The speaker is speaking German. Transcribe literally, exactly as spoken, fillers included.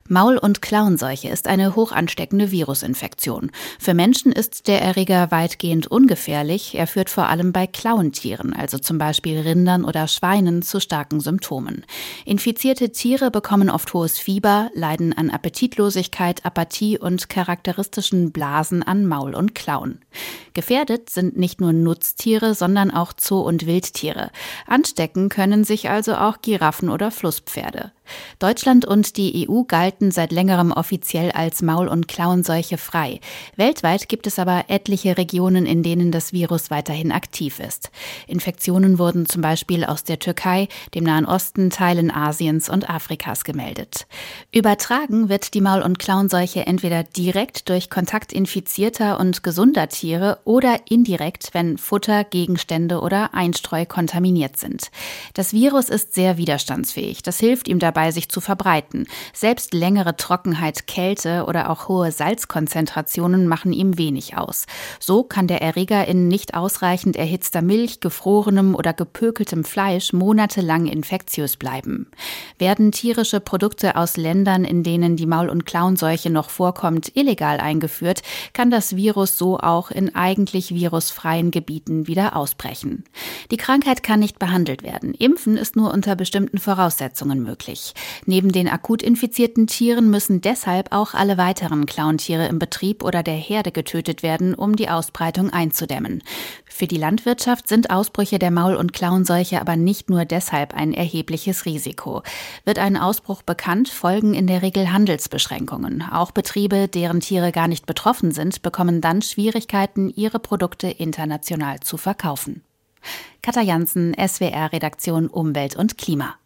Maul- und Klauenseuche ist eine hochansteckende Virusinfektion. Für Menschen ist der Erreger weitgehend ungefährlich. Er führt vor allem bei Klauentieren, also zum Beispiel Rindern oder Schweinen, zu starken Symptomen. Infizierte Tiere bekommen oft hohes Fieber, leiden an Appetitlosigkeit, Apathie und charakteristischen Blasen an Maul und Klauen. Gefährdet sind nicht nur Nutztiere, sondern auch Zoo- und Wildtiere. Anstecken können sich also auch Giraffen oder Flusspferde. Deutschland und die E U galten seit längerem offiziell als Maul- und Klauenseuche frei. Weltweit gibt es aber etliche Regionen, in denen das Virus weiterhin aktiv ist. Infektionen wurden zum Beispiel aus der Türkei, dem Nahen Osten, Teilen Asiens und Afrikas gemeldet. Übertragen wird die Maul- und Klauenseuche entweder direkt durch Kontakt infizierter und gesunder Tiere oder indirekt, wenn Futter, Gegenstände oder Einstreu kontaminiert sind. Das Virus ist sehr widerstandsfähig. Das hilft ihm dabei, sich zu verbreiten. Selbst längere Trockenheit, Kälte oder auch hohe Salzkonzentrationen machen ihm wenig aus. So kann der Erreger in nicht ausreichend erhitzter Milch, gefrorenem oder gepökeltem Fleisch monatelang infektiös bleiben. Werden tierische Produkte aus Ländern, in denen die Maul- und Klauenseuche noch vorkommt, illegal eingeführt, kann das Virus so auch in eigentlich virusfreien Gebieten wieder ausbrechen. Die Krankheit kann nicht behandelt werden. Impfen ist nur unter bestimmten Voraussetzungen möglich. Neben den akut infizierten Tieren müssen deshalb auch alle weiteren Klauentiere im Betrieb oder der Herde getötet werden, um die Ausbreitung einzudämmen. Für die Landwirtschaft sind Ausbrüche der Maul- und Klauenseuche aber nicht nur deshalb ein erhebliches Risiko. Wird ein Ausbruch bekannt, folgen in der Regel Handelsbeschränkungen. Auch Betriebe, deren Tiere gar nicht betroffen sind, bekommen dann Schwierigkeiten, ihre Produkte international zu verkaufen. Katja Jansen, S W R-Redaktion Umwelt und Klima.